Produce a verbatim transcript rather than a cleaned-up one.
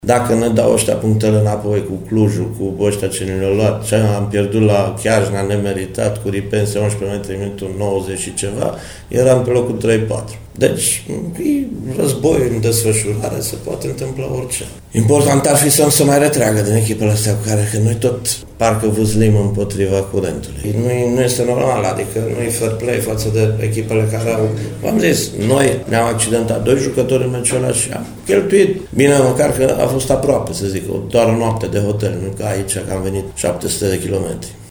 Dacă ne dau ăștia punctele înapoi cu Clujul, cu ăștia ce ne le-au luat, ce am pierdut la Chiajna nemeritat, cu Ripense unsprezece metri minutul nouăzeci și ceva, eram pe locul trei patru. Deci, e război în desfășurare, se poate întâmpla orice. Important ar fi să nu se mai retragă din echipele astea cu care că noi tot parcă vâzlim împotriva curentului. Nu, nu este normal, adică nu e fair play față de echipele care au... V-am zis, noi ne-am accidentat doi jucători în meciul ăla și am cheltuit. Bine, măcar că a fost aproape, să zic, doar o noapte de hotel, nu ca aici, că am venit șapte sute de kilometri.